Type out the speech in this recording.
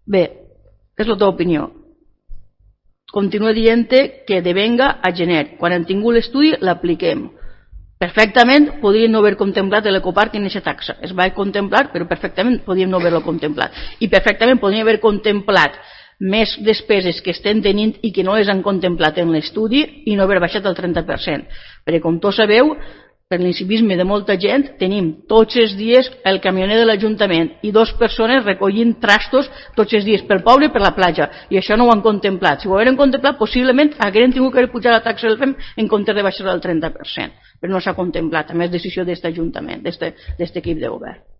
Bé, és la teva opinió. Continua dient que devenga a gener. Quan hem tingut l'estudi, l'apliquem. Perfectament podríem no haver contemplat l'ecoparc en aquesta taxa. Es va contemplar, però perfectament podríem no haver-lo contemplat. I perfectament podríem haver contemplat més despeses que estem tenint i que no les han contemplat en l'estudi i no haver baixat el 30%. Perquè com tots sabeu, per l'incivisme de molta gent, tenim tots els dies el camioner de l'Ajuntament i 2 persones recollint trastos tots els dies pel poble i per la platja, i això no ho han contemplat. Si ho hagueren contemplat, possiblement hagueren tingut que pujar la taxa del FEM en comptes de baixar al 30%, però no s'ha contemplat, a més decisió d'aquest Ajuntament, d'aquest equip de govern.